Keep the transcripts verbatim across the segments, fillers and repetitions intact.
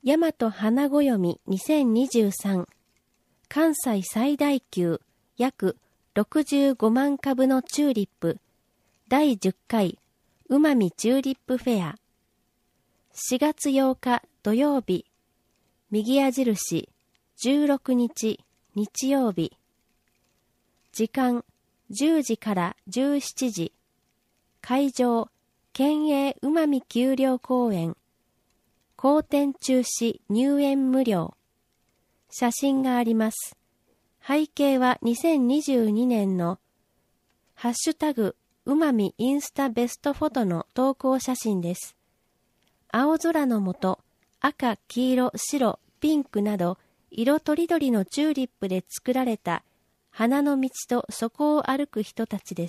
大和花暦にせんにじゅうさん、関西最大級約ろくじゅうごまんかぶのチューリップだいじゅっかいうまみチューリップフェア。しがつようか土曜日、右矢印じゅうろくにち日曜日。時間じゅうじからじゅうしちじ。会場県営うまみ丘陵公園。公店中止入園無料。写真があります。背景はにせんにじゅうにねんのハッシュタグうまみインスタベストフォトの投稿写真です。青空の下、赤、黄色、白、ピンクなど色とりどりのチューリップで作られた花の道とそこを歩く人たちです。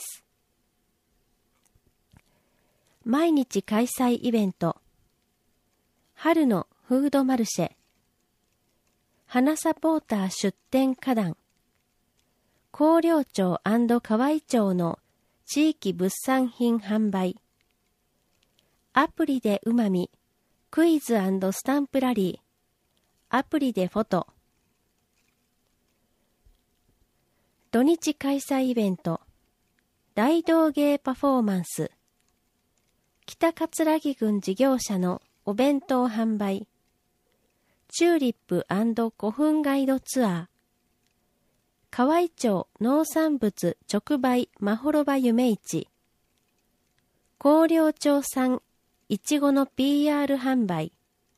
毎日開催イベント。春のフードマルシェ。花サポーター出店花壇。広陵町&河合町の地域物産品販売。アプリでうまみ、クイズ&スタンプラリー。アプリでフォト。土日開催イベント。大道芸パフォーマンス。北葛城郡事業者のお弁当販売。チューリップ&古墳ガイドツアー。河合町農産物直売まほろば夢市。広陵町産いちごの ピーアール 販売。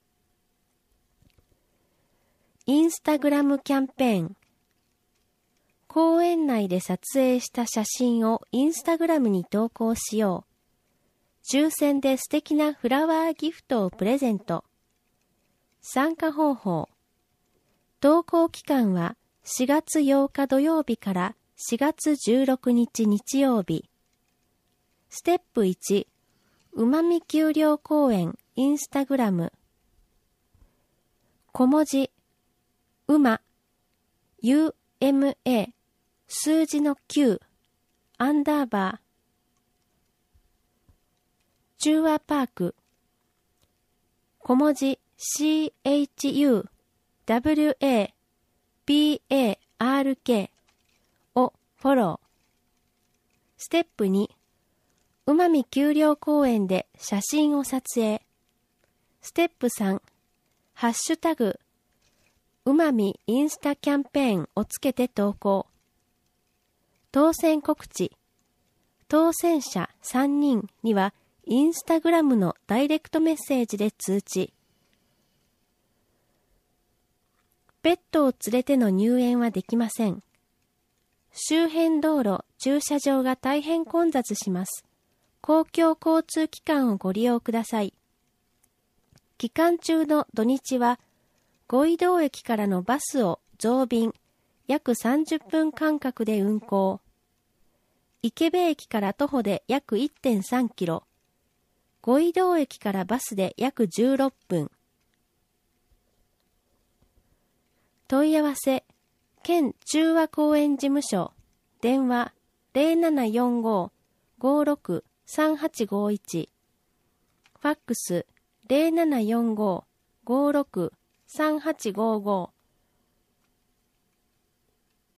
インスタグラムキャンペーン。公園内で撮影した写真をインスタグラムに投稿しよう。抽選で素敵なフラワーギフトをプレゼント。参加方法。投稿期間はしがつようか土曜日からしがつじゅうろくにち日曜日。ステップいち、うまみ丘陵公園インスタグラム。小文字、うま、ユーエムエー、数字のきゅう、アンダーバー。中和パーク。小文字 シーエイチユーダブリューエーピーエーアールケー をフォロー。ステップに、うまみ丘陵公園で写真を撮影。ステップさん、ハッシュタグ、うまみインスタキャンペーンをつけて投稿。当選告知。当選者さんにんには、インスタグラムのダイレクトメッセージで通知。ペットを連れての入園はできません。周辺道路、駐車場が大変混雑します。公共交通機関をご利用ください。期間中の土日は、五移動駅からのバスを増便、約さんじゅっぷん間隔で運行。池部駅から徒歩で約 いってんさんキロ。五移動駅からバスで約じゅうろっぷん。問い合わせ、県中和公園事務所、電話 ゼロななよんご ごろく さんはちごいち、ファックス ゼロななよんご ごろく さんはちごご